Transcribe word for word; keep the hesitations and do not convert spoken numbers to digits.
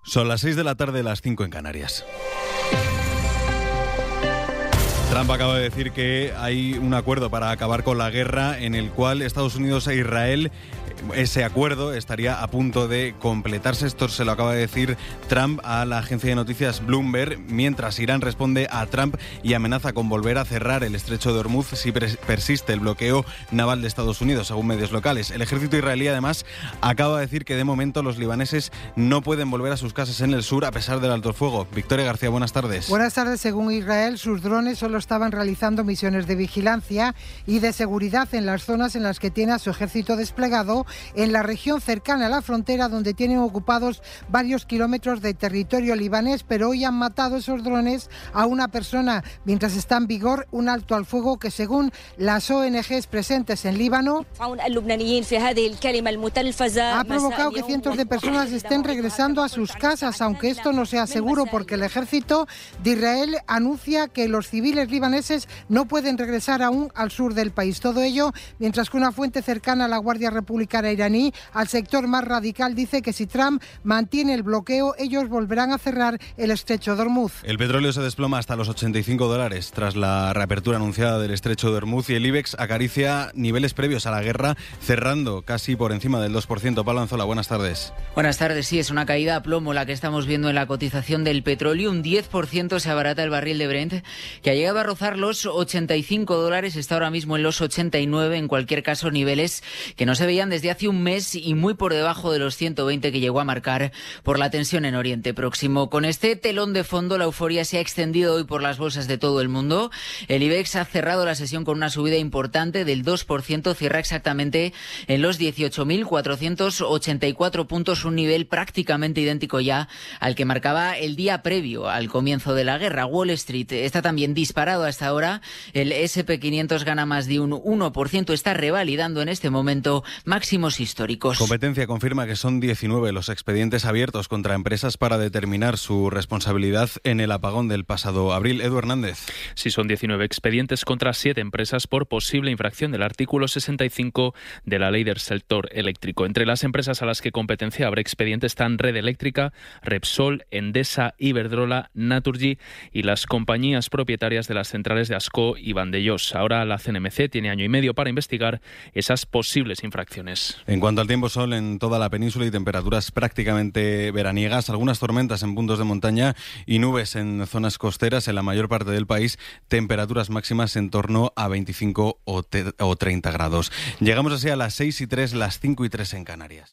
Son las seis de la tarde, las cinco en Canarias. Trump acaba de decir que hay un acuerdo para acabar con la guerra en el cual Estados Unidos e Israel, ese acuerdo estaría a punto de completarse. Esto se lo acaba de decir Trump a la agencia de noticias Bloomberg, mientras Irán responde a Trump y amenaza con volver a cerrar el estrecho de Hormuz si persiste el bloqueo naval de Estados Unidos, según medios locales. El ejército israelí, además, acaba de decir que de momento los libaneses no pueden volver a sus casas en el sur a pesar del alto el fuego. Victoria García, buenas tardes. Buenas tardes. Según Israel, sus drones solo estaban realizando misiones de vigilancia y de seguridad en las zonas en las que tiene a su ejército desplegado en la región cercana a la frontera, donde tienen ocupados varios kilómetros de territorio libanés, pero hoy han matado esos drones a una persona mientras está en vigor un alto al fuego que, según las O N Ges presentes en Líbano, ha provocado que cientos de personas estén regresando a sus casas, aunque esto no sea seguro porque el ejército de Israel anuncia que los civiles libaneses no pueden regresar aún al sur del país. Todo ello mientras que una fuente cercana a la Guardia Republicana iraní, al sector más radical, dice que si Trump mantiene el bloqueo, ellos volverán a cerrar el estrecho de Hormuz. El petróleo se desploma hasta los ochenta y cinco dólares tras la reapertura anunciada del estrecho de Hormuz y el IBEX acaricia niveles previos a la guerra, cerrando casi por encima del dos por ciento. Pablo Anzola, buenas tardes. Buenas tardes. Sí, es una caída a plomo la que estamos viendo en la cotización del petróleo. Un diez por ciento se abarata el barril de Brent, que ha llegado a rozar los ochenta y cinco dólares, está ahora mismo en los ochenta y nueve, en cualquier caso niveles que no se veían desde hace un mes y muy por debajo de los ciento veinte que llegó a marcar por la tensión en Oriente Próximo. Con este telón de fondo, la euforia se ha extendido hoy por las bolsas de todo el mundo. El IBEX ha cerrado la sesión con una subida importante del dos por ciento, cierra exactamente en los dieciocho mil cuatrocientos ochenta y cuatro puntos, un nivel prácticamente idéntico ya al que marcaba el día previo al comienzo de la guerra. Wall Street está también disparado hasta ahora. El ese and pe quinientos gana más de un uno por ciento, está revalidando en este momento máximos históricos. Competencia confirma que son diecinueve los expedientes abiertos contra empresas para determinar su responsabilidad en el apagón del pasado abril. Edu Hernández. Sí, son diecinueve expedientes contra siete empresas por posible infracción del artículo sesenta y cinco de la ley del sector eléctrico. Entre las empresas a las que competencia abre expediente están Red Eléctrica, Repsol, Endesa, Iberdrola, Naturgy y las compañías propietarias de las centrales de Ascó y Vandellós. Ahora la C N M C tiene año y medio para investigar esas posibles infracciones. En cuanto al tiempo, sol en toda la península y temperaturas prácticamente veraniegas, algunas tormentas en puntos de montaña y nubes en zonas costeras. En la mayor parte del país, temperaturas máximas en torno a veinticinco o treinta grados. Llegamos así a las seis y tres, las cinco y tres en Canarias.